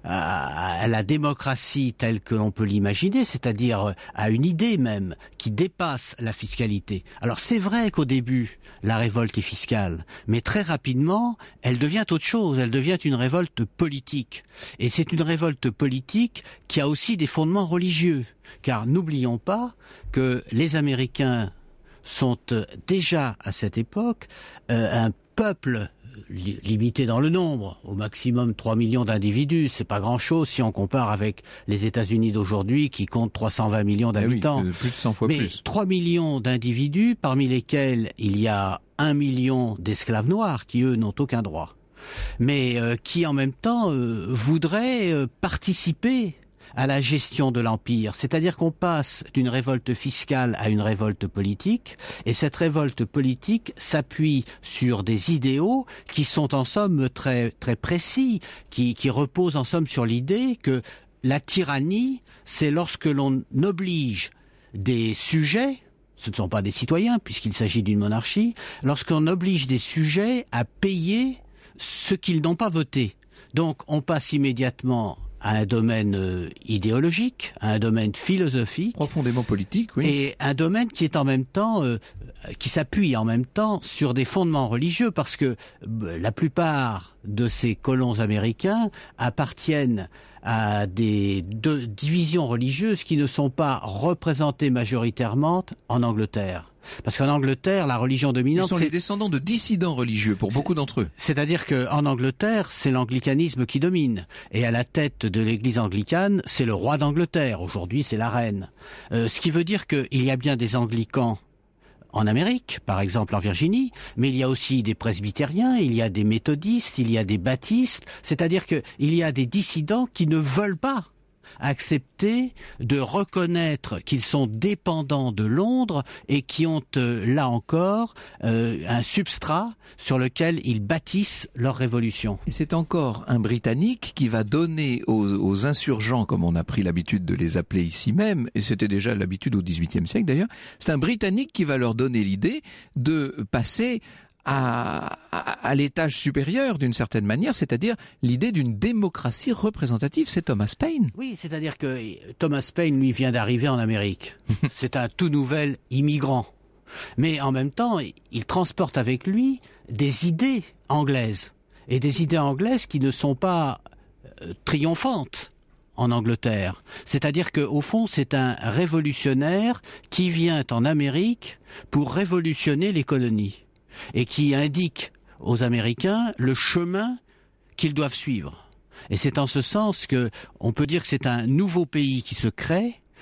à la démocratie telle que l'on peut l'imaginer, c'est-à-dire à une idée même qui dépasse la fiscalité. Alors c'est vrai qu'au début, la révolte est fiscale, mais très rapidement, elle devient autre chose, elle devient une révolte politique. Et c'est une révolte politique qui a aussi des fondements religieux, car n'oublions pas que les Américains sont déjà à cette époque un peuple limité dans le nombre, au maximum 3 millions d'individus, c'est pas grand-chose si on compare avec les États-Unis d'aujourd'hui qui comptent 320 millions d'habitants. Oui, plus de 100 fois plus. 3 millions d'individus, parmi lesquels il y a 1 million d'esclaves noirs qui, eux, n'ont aucun droit, mais qui en même temps voudraient participer à la gestion de l'Empire. C'est-à-dire qu'on passe d'une révolte fiscale à une révolte politique, et cette révolte politique s'appuie sur des idéaux qui sont en somme très, très précis, qui reposent en somme sur l'idée que la tyrannie, c'est lorsque l'on oblige des sujets, ce ne sont pas des citoyens puisqu'il s'agit d'une monarchie, lorsqu'on oblige des sujets à payer ce qu'ils n'ont pas voté. Donc on passe immédiatement à un domaine idéologique, à un domaine philosophique, profondément politique, oui, et un domaine qui est en même temps, qui s'appuie en même temps sur des fondements religieux, parce que la plupart de ces colons américains appartiennent à des divisions religieuses qui ne sont pas représentées majoritairement en Angleterre. Parce qu'en Angleterre, la religion dominante... Ils sont les descendants de dissidents religieux, pour beaucoup d'entre eux. C'est-à-dire qu'en Angleterre, c'est l'anglicanisme qui domine. Et à la tête de l'église anglicane, c'est le roi d'Angleterre. Aujourd'hui, c'est la reine. Ce qui veut dire qu'il y a bien des anglicans en Amérique, par exemple en Virginie, mais il y a aussi des presbytériens, il y a des méthodistes, il y a des baptistes. C'est-à-dire qu'il y a des dissidents qui ne veulent pas accepter de reconnaître qu'ils sont dépendants de Londres et qui ont là encore un substrat sur lequel ils bâtissent leur révolution. Et c'est encore un Britannique qui va donner aux insurgents, comme on a pris l'habitude de les appeler ici même, et c'était déjà l'habitude au XVIIIe siècle d'ailleurs, c'est un Britannique qui va leur donner l'idée de passer à l'étage supérieur d'une certaine manière, c'est-à-dire l'idée d'une démocratie représentative. C'est Thomas Paine. Oui, c'est-à-dire que Thomas Paine, lui, vient d'arriver en Amérique. C'est un tout nouvel immigrant. Mais en même temps, il transporte avec lui des idées anglaises. Et des idées anglaises qui ne sont pas triomphantes en Angleterre. C'est-à-dire qu'au fond, c'est un révolutionnaire qui vient en Amérique pour révolutionner les colonies et qui indique aux Américains le chemin qu'ils doivent suivre. Et c'est en ce sens que on peut dire que c'est un nouveau pays qui se crée,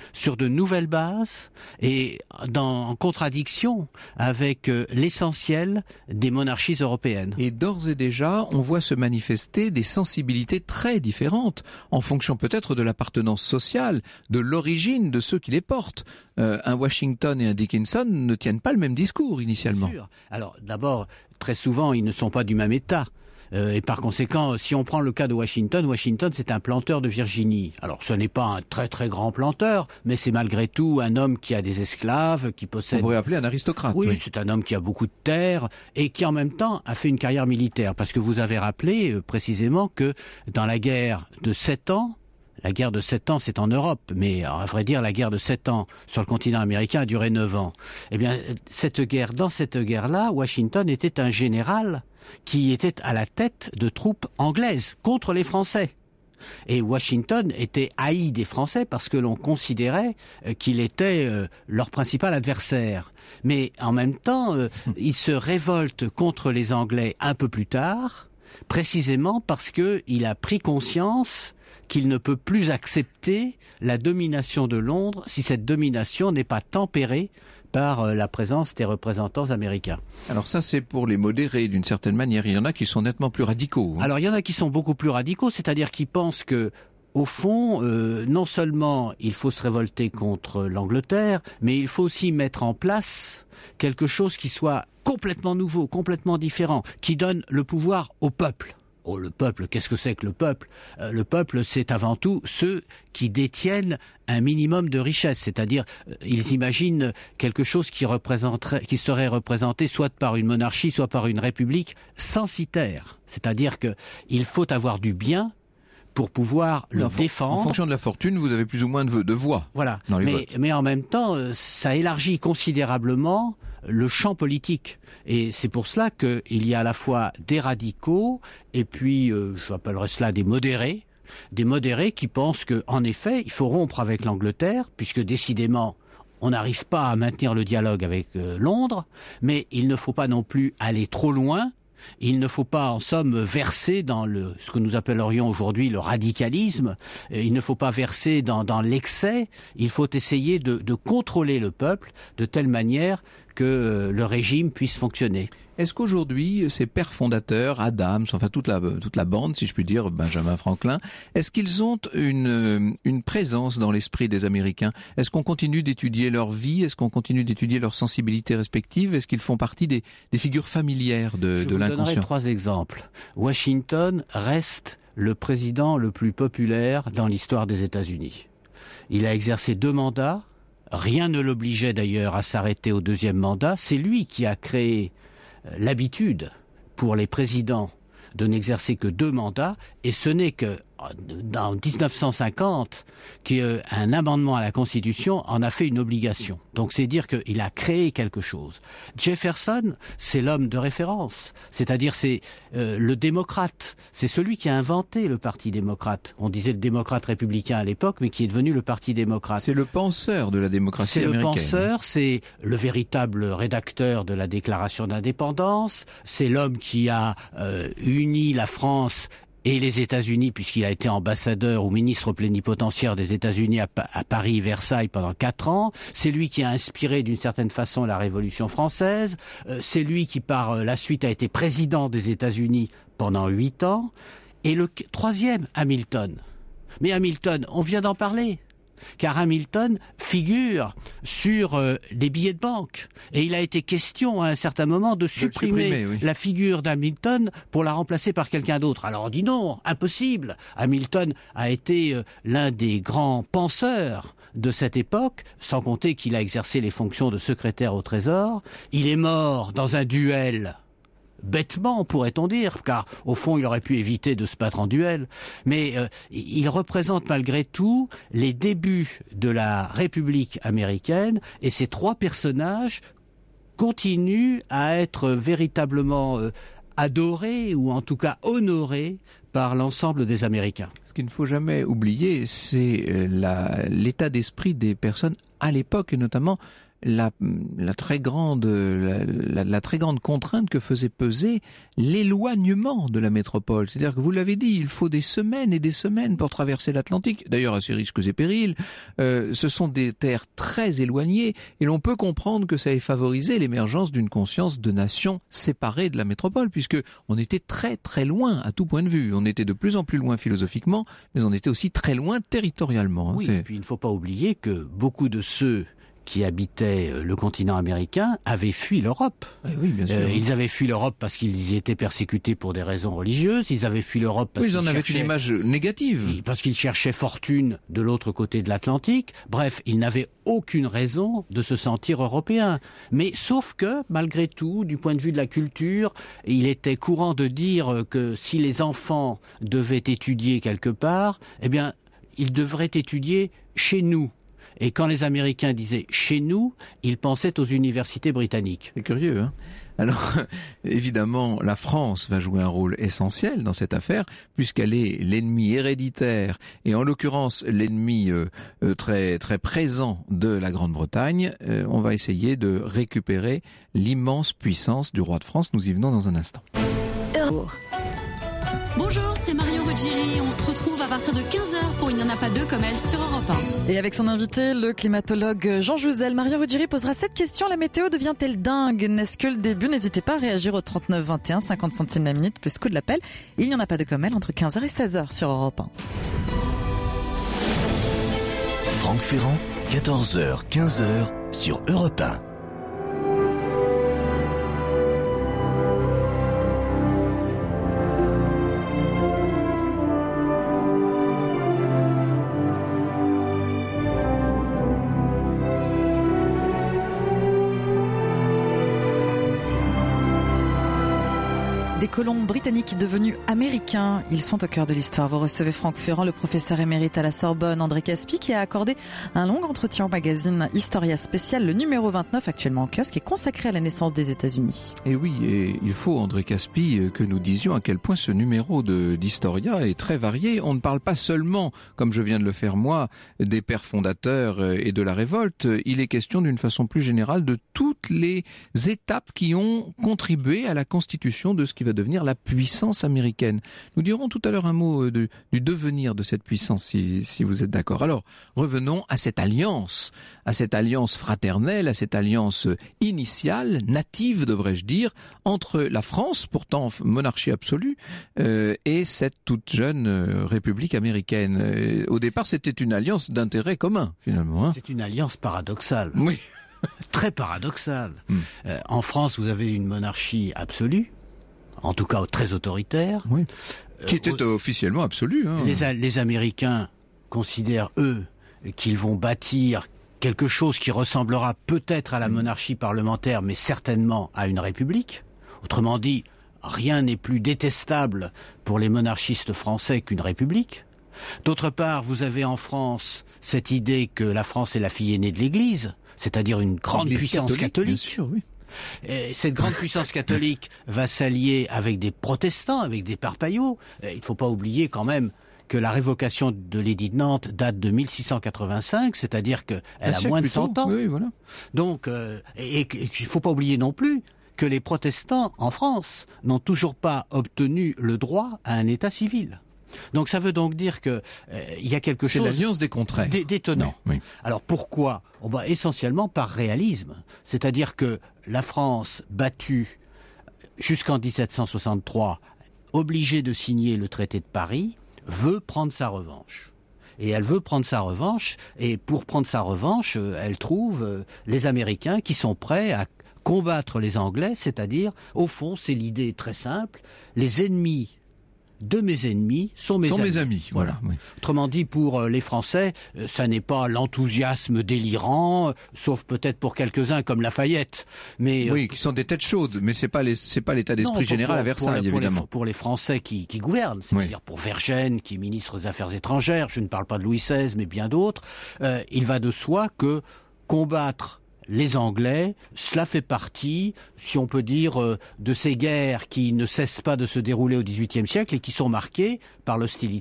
sur de nouvelles bases et en contradiction avec l'essentiel des monarchies européennes. Et d'ores et déjà, on voit se manifester des sensibilités très différentes en fonction peut-être de l'appartenance sociale, de l'origine de ceux qui les portent. Un Washington et un Dickinson ne tiennent pas le même discours initialement. Bien sûr. Alors d'abord, très souvent, ils ne sont pas du même État. Et par conséquent, si on prend le cas de Washington, c'est un planteur de Virginie. Alors ce n'est pas un très très grand planteur, mais c'est malgré tout un homme qui a des esclaves, qui possède... On pourrait appeler un aristocrate. Oui, c'est un homme qui a beaucoup de terres et qui en même temps a fait une carrière militaire. Parce que vous avez rappelé précisément que dans la guerre de 7 ans, la guerre de 7 ans, c'est en Europe, mais à vrai dire, la guerre de 7 ans sur le continent américain a duré 9 ans. Eh bien, dans cette guerre-là, Washington était un général qui était à la tête de troupes anglaises contre les Français. Et Washington était haï des Français parce que l'on considérait qu'il était leur principal adversaire. Mais en même temps, il se révolte contre les Anglais un peu plus tard, précisément parce qu'il a pris conscience qu'il ne peut plus accepter la domination de Londres si cette domination n'est pas tempérée par la présence des représentants américains. Alors ça, c'est pour les modérés d'une certaine manière. Il y en a qui sont nettement plus radicaux. Alors il y en a qui sont beaucoup plus radicaux, c'est-à-dire qui pensent que, au fond, non seulement il faut se révolter contre l'Angleterre, mais il faut aussi mettre en place quelque chose qui soit complètement nouveau, complètement différent, qui donne le pouvoir au peuple. Oh, le peuple, qu'est-ce que c'est que le peuple ? Le peuple, c'est avant tout ceux qui détiennent un minimum de richesse, c'est-à-dire ils imaginent quelque chose qui serait représenté soit par une monarchie, soit par une république censitaire. C'est-à-dire que il faut avoir du bien pour pouvoir le défendre. En fonction de la fortune, vous avez plus ou moins de voix. Voilà. Dans les votes. Mais en même temps, ça élargit considérablement le champ politique. Et c'est pour cela qu'il y a à la fois des radicaux et puis, j'appellerais cela des modérés qui pensent qu'en effet, il faut rompre avec l'Angleterre, puisque décidément, on n'arrive pas à maintenir le dialogue avec Londres, mais il ne faut pas non plus aller trop loin. Il ne faut pas, en somme, verser dans ce que nous appellerions aujourd'hui le radicalisme. Il ne faut pas verser dans l'excès. Il faut essayer de contrôler le peuple de telle manière que le régime puisse fonctionner. Est-ce qu'aujourd'hui, ces pères fondateurs, Adams, enfin toute la bande, si je puis dire, Benjamin Franklin, est-ce qu'ils ont une présence dans l'esprit des Américains ? Est-ce qu'on continue d'étudier leur vie ? Est-ce qu'on continue d'étudier leurs sensibilités respectives ? Est-ce qu'ils font partie des figures familières de l'inconscient ? Je vous donnerai 3 exemples. Washington reste le président le plus populaire dans l'histoire des États-Unis. Il a exercé 2 mandats. Rien ne l'obligeait d'ailleurs à s'arrêter au 2e mandat. C'est lui qui a créé l'habitude pour les présidents de n'exercer que 2 mandats, et ce n'est que dans 1950 qu'un amendement à la Constitution en a fait une obligation. Donc c'est dire qu'il a créé quelque chose. Jefferson, c'est l'homme de référence, c'est-à-dire c'est le démocrate, c'est celui qui a inventé le Parti démocrate. On disait le démocrate républicain à l'époque, mais qui est devenu le Parti démocrate. C'est le penseur de la démocratie américaine. C'est le penseur, c'est le véritable rédacteur de la Déclaration d'indépendance, c'est l'homme qui a uni la France et les États-Unis, puisqu'il a été ambassadeur ou ministre plénipotentiaire des États-Unis à Paris et Versailles pendant 4 ans. C'est lui qui a inspiré d'une certaine façon la Révolution française. C'est lui qui par la suite a été président des États-Unis pendant 8 ans. Et le 3e, Hamilton. Mais Hamilton, on vient d'en parler. Car Hamilton figure sur les billets de banque. Et il a été question à un certain moment de supprimer la figure d'Hamilton pour la remplacer par quelqu'un d'autre. Alors on dit non, impossible. Hamilton a été l'un des grands penseurs de cette époque, sans compter qu'il a exercé les fonctions de secrétaire au Trésor. Il est mort dans un duel. Bêtement, pourrait-on dire, car au fond, il aurait pu éviter de se battre en duel. Mais il représente malgré tout les débuts de la République américaine, et ces 3 personnages continuent à être véritablement adorés, ou en tout cas honorés, par l'ensemble des Américains. Ce qu'il ne faut jamais oublier, c'est l'état d'esprit des personnes à l'époque, et notamment la très grande contrainte que faisait peser l'éloignement de la métropole. C'est-à-dire que vous l'avez dit, il faut des semaines et des semaines pour traverser l'Atlantique, d'ailleurs à ses risques et périls. Ce sont des terres très éloignées et l'on peut comprendre que ça ait favorisé l'émergence d'une conscience de nation séparée de la métropole, puisque on était très très loin à tout point de vue. On était de plus en plus loin philosophiquement, mais on était aussi très loin territorialement. Oui, et puis il ne faut pas oublier que beaucoup de ceux qui habitaient le continent américain avaient fui l'Europe. Oui, bien sûr. Ils avaient fui l'Europe parce qu'ils y étaient persécutés pour des raisons religieuses. Ils avaient fui l'Europe parce qu'ils en avaient une image négative. Parce qu'ils cherchaient fortune de l'autre côté de l'Atlantique. Bref, ils n'avaient aucune raison de se sentir européens. Mais sauf que, malgré tout, du point de vue de la culture, il était courant de dire que si les enfants devaient étudier quelque part, eh bien, ils devraient étudier chez nous. Et quand les Américains disaient « chez nous », ils pensaient aux universités britanniques. C'est curieux, hein ? Alors, évidemment, la France va jouer un rôle essentiel dans cette affaire, puisqu'elle est l'ennemi héréditaire, et en l'occurrence l'ennemi très très présent de la Grande-Bretagne. On va essayer de récupérer l'immense puissance du roi de France. Nous y venons dans un instant. Bonjour, c'est Marion Ruggieri. On se retrouve à partir de 15h pour Il n'y en a pas deux comme elle sur Europe 1. Et avec son invité, le climatologue Jean Jouzel, Marion Ruggieri posera cette question. La météo devient-elle dingue? N'est-ce que le début? N'hésitez pas à réagir au 39 21, 50 centimes la minute, plus coup de l'appel. Il n'y en a pas deux comme elle entre 15h et 16h sur Europe 1. Franck Ferrand, 14h, 15h sur Europe 1. Des colons britanniques devenus américains, ils sont au cœur de l'histoire. Vous recevez Franck Ferrand, le professeur émérite à la Sorbonne, André Caspi, qui a accordé un long entretien au magazine Historia Spécial. Le numéro 29, actuellement en kiosque, est consacré à la naissance des États-Unis. Et oui, et il faut, André Caspi, que nous disions à quel point ce numéro d'Historia est très varié. On ne parle pas seulement, comme je viens de le faire moi, des pères fondateurs et de la révolte. Il est question d'une façon plus générale de toutes les étapes qui ont contribué à la constitution de ce qui va devenir la puissance américaine. Nous dirons tout à l'heure un mot du devenir de cette puissance, si vous êtes d'accord. Alors, revenons à cette alliance fraternelle, à cette alliance initiale, native, devrais-je dire, entre la France, pourtant monarchie absolue, et cette toute jeune république américaine. Au départ, c'était une alliance d'intérêt commun, finalement. Hein. C'est une alliance paradoxale. Oui. Très paradoxale. En France, vous avez une monarchie absolue, en tout cas très autoritaire. Oui. Qui était officiellement absolue. Hein. Les Américains considèrent, eux, qu'ils vont bâtir quelque chose qui ressemblera peut-être à la monarchie parlementaire, mais certainement à une république. Autrement dit, rien n'est plus détestable pour les monarchistes français qu'une république. D'autre part, vous avez en France cette idée que la France est la fille aînée de l'Église, c'est-à-dire une grande puissance catholique. Bien sûr, oui. Et cette grande puissance catholique va s'allier avec des protestants, avec des parpaillots. Il ne faut pas oublier quand même que la révocation de l'édit de Nantes date de 1685, c'est-à-dire qu'elle a moins de 100 ans. Oui, voilà. Donc, et il ne faut pas oublier non plus que les protestants en France n'ont toujours pas obtenu le droit à un état civil. Donc ça veut donc dire que il y a quelque chose. C'est l'alliance des contraires. D'étonnant. Oui. Alors pourquoi ? Essentiellement par réalisme. C'est-à-dire que la France, battue jusqu'en 1763, obligée de signer le traité de Paris, veut prendre sa revanche. Et elle veut prendre sa revanche, et pour prendre sa revanche, elle trouve les Américains qui sont prêts à combattre les Anglais, c'est-à-dire, au fond, c'est l'idée très simple, les ennemis de mes ennemis sont mes amis. Voilà. Oui. Autrement dit, pour les Français, ça n'est pas l'enthousiasme délirant, sauf peut-être pour quelques-uns comme Lafayette. Mais oui, qui sont des têtes chaudes, mais c'est pas l'état d'esprit général à Versailles, évidemment. Pour les Français qui gouvernent, c'est-à-dire pour Vergennes, qui est ministre des Affaires étrangères, je ne parle pas de Louis XVI, mais bien d'autres, il va de soi que combattre les Anglais, cela fait partie, si on peut dire, de ces guerres qui ne cessent pas de se dérouler au XVIIIe siècle et qui sont marquées par l'hostilité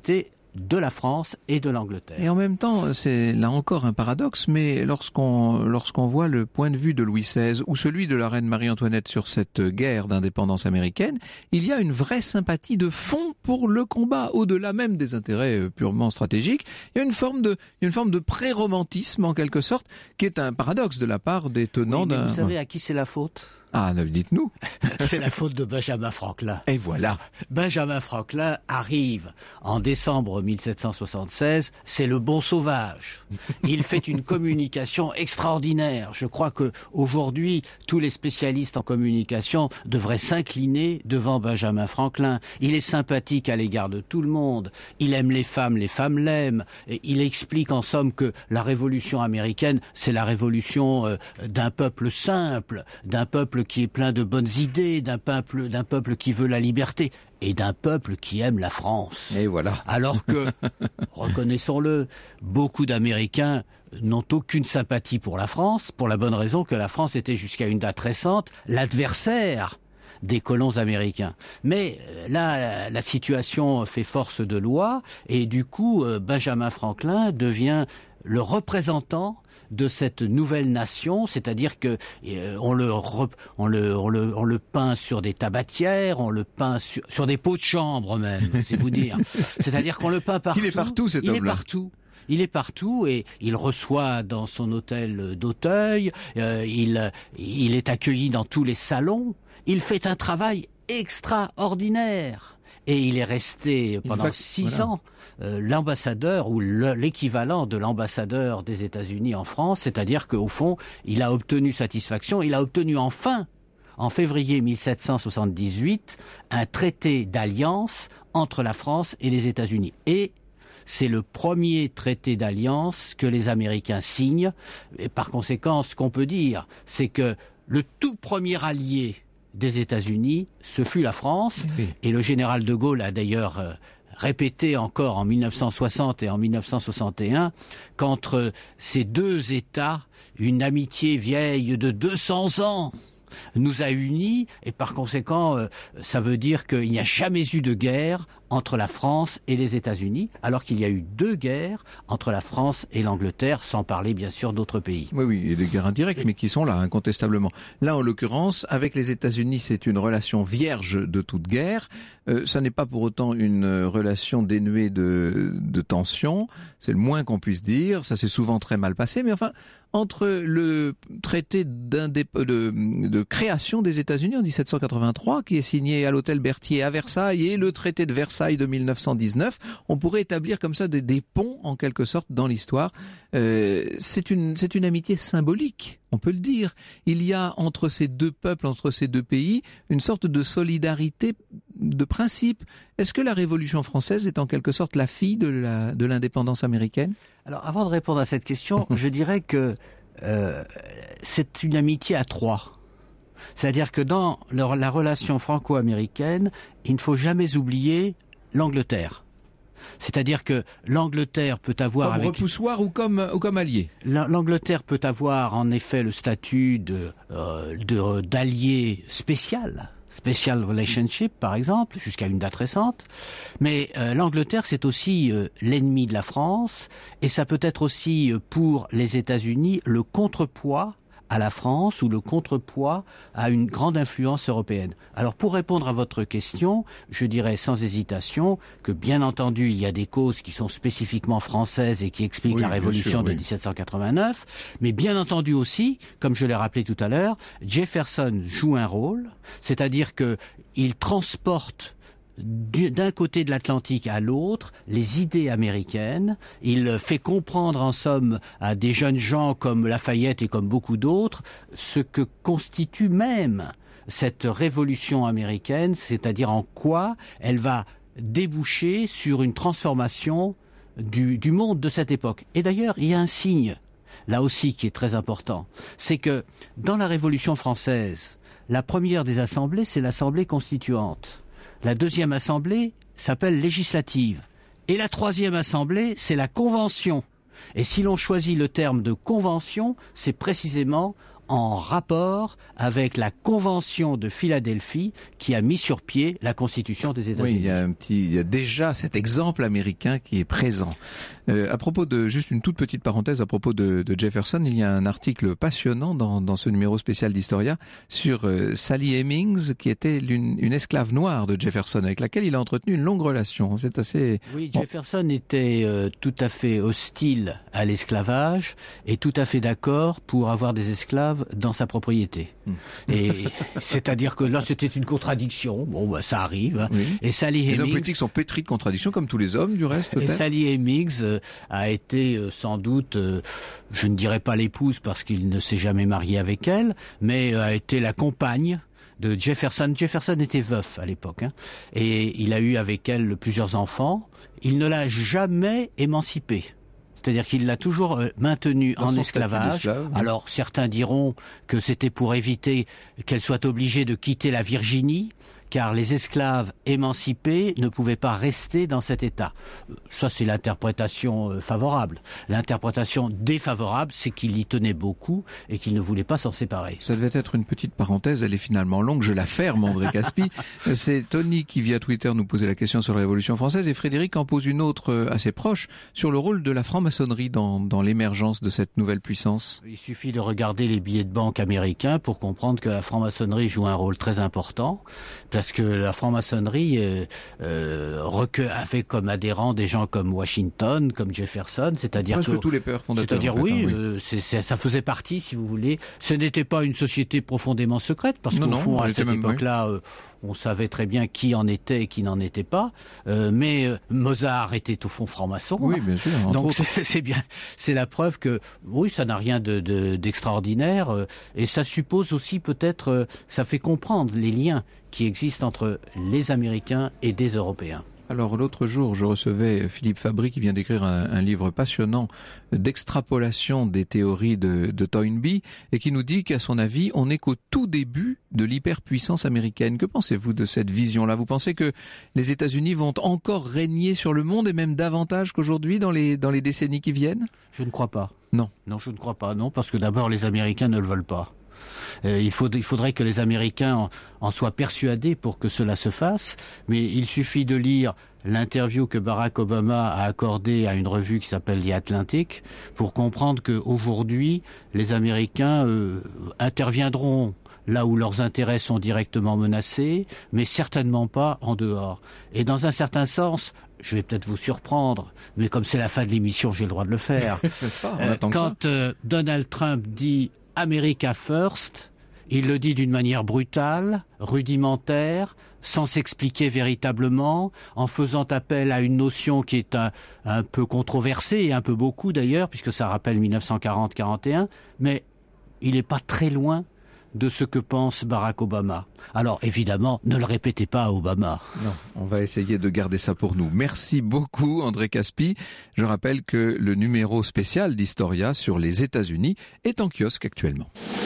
de la France et de l'Angleterre. Et en même temps, c'est là encore un paradoxe, mais lorsqu'on voit le point de vue de Louis XVI ou celui de la reine Marie-Antoinette sur cette guerre d'indépendance américaine, il y a une vraie sympathie de fond pour le combat, au-delà même des intérêts purement stratégiques. Il y a une forme de pré-romantisme en quelque sorte, qui est un paradoxe de la part des tenants d'un... Vous savez à qui c'est la faute ? Ah, dites-nous. C'est la faute de Benjamin Franklin. Et voilà. Benjamin Franklin arrive en décembre 1776, c'est le bon sauvage. Il fait une communication extraordinaire. Je crois que aujourd'hui, tous les spécialistes en communication devraient s'incliner devant Benjamin Franklin. Il est sympathique à l'égard de tout le monde. Il aime les femmes l'aiment. Et il explique en somme que la révolution américaine, c'est la révolution d'un peuple simple, d'un peuple qui est plein de bonnes idées, d'un peuple qui veut la liberté et d'un peuple qui aime la France. Et voilà. Alors que, reconnaissons-le, beaucoup d'Américains n'ont aucune sympathie pour la France, pour la bonne raison que la France était jusqu'à une date récente l'adversaire des colons américains. Mais là, la situation fait force de loi et du coup, Benjamin Franklin devient le représentant de cette nouvelle nation, c'est-à-dire que on le peint sur des tabatières, on le peint sur des pots de chambre même, c'est vous dire. C'est-à-dire qu'on le peint partout. Il est partout cet homme-là. Il est partout et il reçoit dans son hôtel d'Auteuil, il est accueilli dans tous les salons, il fait un travail extraordinaire. Et il est resté pendant 6 ans l'ambassadeur ou l'équivalent de l'ambassadeur des États-Unis en France, c'est-à-dire qu'au fond, il a obtenu satisfaction, il a obtenu enfin, en février 1778, un traité d'alliance entre la France et les États-Unis. Et c'est le premier traité d'alliance que les Américains signent. Et par conséquent, ce qu'on peut dire, c'est que le tout premier allié des États-Unis, ce fut la France. Oui. Et le général de Gaulle a d'ailleurs répété encore en 1960 et en 1961 qu'entre ces deux États, une amitié vieille de 200 ans nous a unis, et par conséquent, ça veut dire qu'il n'y a jamais eu de guerre entre la France et les États-Unis, alors qu'il y a eu 2 guerres entre la France et l'Angleterre, sans parler bien sûr d'autres pays. Oui, et des guerres indirectes, mais qui sont là, incontestablement. Là, en l'occurrence, avec les États-Unis, c'est une relation vierge de toute guerre. Ça n'est pas pour autant une relation dénuée de tension, c'est le moins qu'on puisse dire. Ça s'est souvent très mal passé, mais enfin, entre le traité de création des États-Unis en 1783, qui est signé à l'hôtel Berthier à Versailles, et le traité de Versailles de 1919, on pourrait établir comme ça des ponts en quelque sorte dans l'histoire. C'est une amitié symbolique, on peut le dire. Il y a entre ces deux peuples, entre ces deux pays, une sorte de solidarité de principe. Est-ce que la Révolution française est en quelque sorte la fille de l'indépendance américaine ? Alors, avant de répondre à cette question, je dirais que c'est une amitié à 3. C'est-à-dire que dans la relation franco-américaine, il ne faut jamais oublier l'Angleterre. C'est-à-dire que l'Angleterre peut avoir... Comme repoussoir ou comme allié. L'Angleterre peut avoir en effet le statut d'allié spécial. Special relationship, par exemple, jusqu'à une date récente. Mais l'Angleterre, c'est aussi l'ennemi de la France, et ça peut être aussi pour les États-Unis le contrepoids à la France ou le contrepoids à une grande influence européenne. Alors pour répondre à votre question, je dirais sans hésitation que bien entendu il y a des causes qui sont spécifiquement françaises et qui expliquent la Révolution de 1789, mais bien entendu aussi, comme je l'ai rappelé tout à l'heure, Jefferson joue un rôle, c'est-à-dire que il transporte d'un côté de l'Atlantique à l'autre les idées américaines. Il fait comprendre en somme à des jeunes gens comme Lafayette et comme beaucoup d'autres ce que constitue même cette révolution américaine, c'est-à-dire en quoi elle va déboucher sur une transformation du monde de cette époque. Et d'ailleurs, il y a un signe là aussi qui est très important, c'est que dans la Révolution française, la première des assemblées, c'est l'Assemblée constituante. La deuxième assemblée s'appelle législative. Et la troisième assemblée, c'est la convention. Et si l'on choisit le terme de convention, c'est précisément en rapport avec la Convention de Philadelphie qui a mis sur pied la Constitution des États-Unis. Oui, il y a déjà cet exemple américain qui est présent. À propos de, juste une toute petite parenthèse, à propos de Jefferson, il y a un article passionnant dans ce numéro spécial d'Historia sur Sally Hemings, qui était une esclave noire de Jefferson, avec laquelle il a entretenu une longue relation. C'est assez... Oui, Jefferson était tout à fait hostile à l'esclavage et tout à fait d'accord pour avoir des esclaves dans sa propriété. Et c'est-à-dire que là, c'était une contradiction. Bon, bah, ça arrive. Hein. Oui. Et Sally Hemings... Les hommes politiques sont pétris de contradictions, comme tous les hommes, du reste, peut-être. Et Sally Hemings a été sans doute, je ne dirais pas l'épouse parce qu'il ne s'est jamais marié avec elle, mais a été la compagne de Jefferson. Jefferson était veuf à l'époque, hein, et il a eu avec elle plusieurs enfants. Il ne l'a jamais émancipée. C'est-à-dire qu'il l'a toujours maintenue en esclavage. Alors certains diront que c'était pour éviter qu'elle soit obligée de quitter la Virginie, car les esclaves émancipés ne pouvaient pas rester dans cet état. Ça, c'est l'interprétation favorable. L'interprétation défavorable, c'est qu'il y tenait beaucoup et qu'il ne voulait pas s'en séparer. Ça devait être une petite parenthèse, elle est finalement longue, je la ferme, André Caspi. C'est Tony qui, via Twitter, nous posait la question sur la Révolution française, et Frédéric en pose une autre assez proche, sur le rôle de la franc-maçonnerie dans l'émergence de cette nouvelle puissance. Il suffit de regarder les billets de banque américains pour comprendre que la franc-maçonnerie joue un rôle très important, parce que la franc-maçonnerie avait comme adhérents des gens comme Washington, comme Jefferson, c'est-à-dire presque tous les pères fondateurs. C'est-à-dire en fait, oui, ça faisait partie, si vous voulez. Ce n'était pas une société profondément secrète, parce qu'au fond, à cette époque-là, on savait très bien qui en était et qui n'en était pas. Mais Mozart était au fond franc-maçon. Oui, bien sûr. Donc c'est bien, c'est la preuve que oui, ça n'a rien d'extraordinaire. Et ça suppose aussi peut-être, ça fait comprendre les liens qui existent entre les Américains et des Européens. Alors l'autre jour, je recevais Philippe Fabry qui vient d'écrire un livre passionnant d'extrapolation des théories de Toynbee et qui nous dit qu'à son avis, on n'est qu'au tout début de l'hyperpuissance américaine. Que pensez-vous de cette vision-là? Vous pensez que les États-Unis vont encore régner sur le monde et même davantage qu'aujourd'hui dans les décennies qui viennent? Je ne crois pas. Non. Non, je ne crois pas. Non, parce que d'abord, les Américains ne le veulent pas. Il faudrait que les Américains en soient persuadés pour que cela se fasse, mais il suffit de lire l'interview que Barack Obama a accordée à une revue qui s'appelle The Atlantic pour comprendre qu'aujourd'hui, les Américains interviendront là où leurs intérêts sont directement menacés, mais certainement pas en dehors. Et dans un certain sens, je vais peut-être vous surprendre, mais comme c'est la fin de l'émission, j'ai le droit de le faire. N'est-ce pas ? On attend que quand Donald Trump dit « America First », il le dit d'une manière brutale, rudimentaire, sans s'expliquer véritablement, en faisant appel à une notion qui est un peu controversée, et un peu beaucoup d'ailleurs, puisque ça rappelle 1940-41, mais il n'est pas très loin de ce que pense Barack Obama. Alors évidemment, ne le répétez pas à Obama. Non, on va essayer de garder ça pour nous. Merci beaucoup André Caspi. Je rappelle que le numéro spécial d'Historia sur les États-Unis est en kiosque actuellement.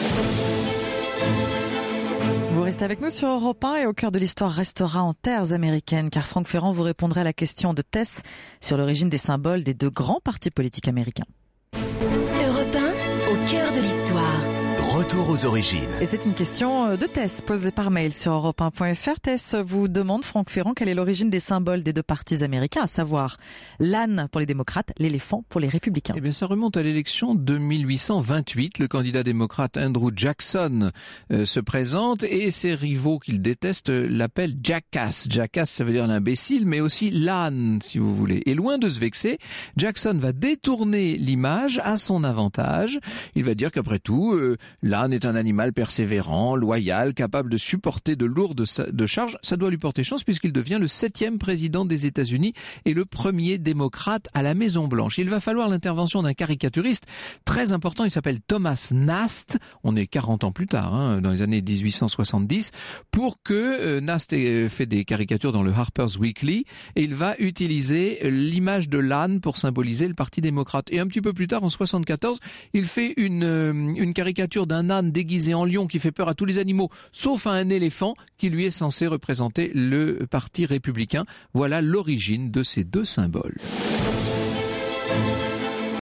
Vous restez avec nous sur Europe 1 et au cœur de l'histoire restera en terres américaines, car Franck Ferrand vous répondra à la question de Tess sur l'origine des symboles des deux grands partis politiques américains. Europe 1, au cœur de l'histoire. Retour aux origines. Et c'est une question de Tess posée par mail sur europe1.fr. Tess vous demande, Franck Ferrand, quelle est l'origine des symboles des deux partis américains, à savoir l'âne pour les démocrates, l'éléphant pour les républicains. Eh bien, ça remonte à l'élection de 1828. Le candidat démocrate Andrew Jackson se présente et ses rivaux qu'il déteste l'appellent Jackass. Jackass, ça veut dire l'imbécile, mais aussi l'âne, si vous voulez. Et loin de se vexer, Jackson va détourner l'image à son avantage. Il va dire qu'après tout, l'âne est un animal persévérant, loyal, capable de supporter de lourdes charges. Ça doit lui porter chance puisqu'il devient le 7e président des États-Unis et le premier démocrate à la Maison-Blanche. Il va falloir l'intervention d'un caricaturiste très important. Il s'appelle Thomas Nast. On est 40 ans plus tard, dans les années 1870, pour que Nast ait fait des caricatures dans le Harper's Weekly et il va utiliser l'image de l'âne pour symboliser le Parti démocrate. Et un petit peu plus tard, en 74, il fait une caricature d'un âne déguisé en lion qui fait peur à tous les animaux, sauf à un éléphant qui lui est censé représenter le Parti républicain. Voilà l'origine de ces deux symboles.